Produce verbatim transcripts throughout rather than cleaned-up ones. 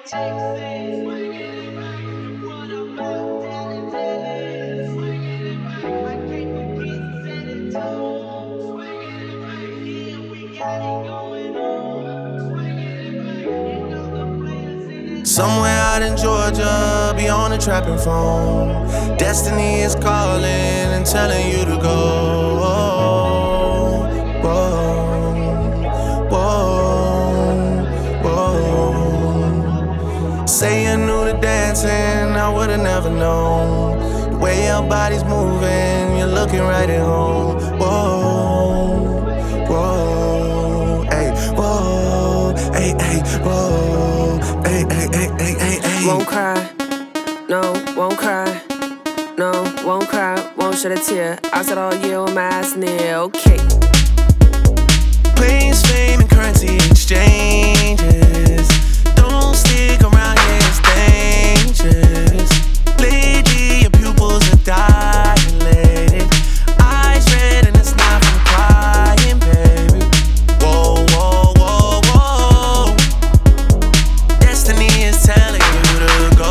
Somewhere out in Georgia, be on the trapping phone. Destiny is calling and telling you to go. Whoa, whoa, whoa. Say you knew the dancing, I would've never known. The way your body's moving, you're looking right at home. Whoa, whoa, ay, whoa, ay, ay, whoa, ay, ay, ay, ay, ay, ay. Won't cry, no, won't cry, no, won't cry, won't shed a tear. I said all year on my ass near, okay. Planes, fame, and currency exchanges. Don't stick around here, it's dangerous. Lately, your pupils are dilated. Eyes red and it's not from crying, baby. Whoa, whoa, whoa, whoa. Destiny is telling you to go.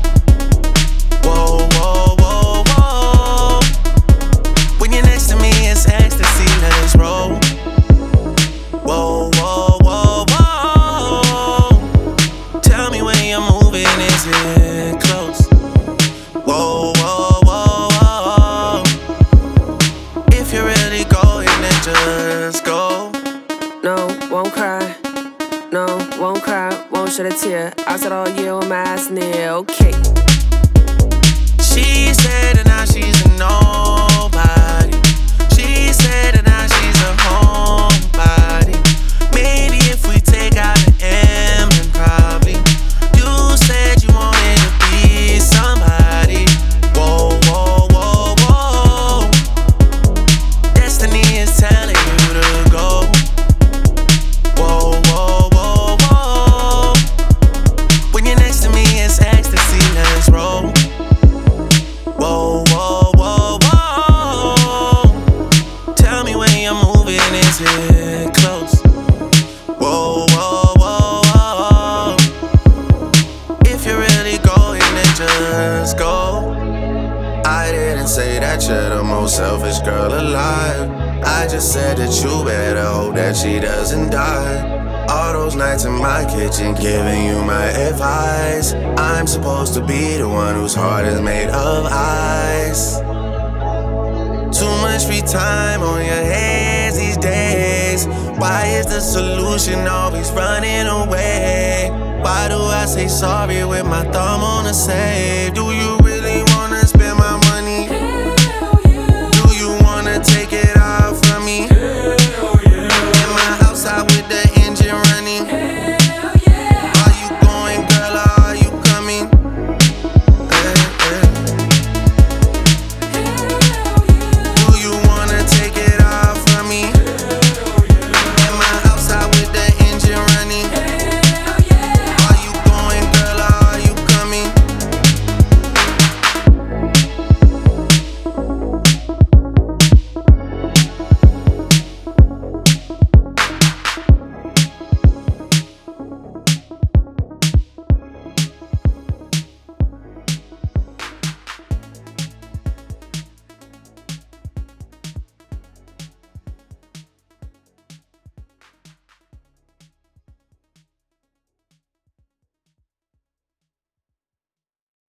Whoa, whoa, whoa, whoa. When you're next to me, it's ecstasy, let's roll. Whoa, whoa, whoa, whoa. Tell me when you're moving, is it close? Whoa, whoa, whoa, whoa. If you're really going, then just go. No, won't cry, no, won't cry, won't shed a tear. I said all year on my ass near, okay. She said that now she's a nobody. She said that now she's a homebody. Maybe if we take out the M, then probably. You said you wanted to be somebody. Whoa, whoa, whoa, whoa. Destiny is telling you to go. Whoa, whoa, whoa, whoa. When you're next to me, it's ecstasy, let's roll. Whoa, whoa, whoa, whoa. Tell me when you're moving, is it close? Whoa, whoa, whoa, whoa. If you're really going, then just go. I didn't say that you're the most selfish girl alive. I just said that you better hope that she doesn't die. All those nights in my kitchen giving you my advice. I'm supposed to be the one whose heart is made of ice. Too much free time on your hands these days. Why is the solution always running away? Why do I say sorry with my thumb on the save? Do you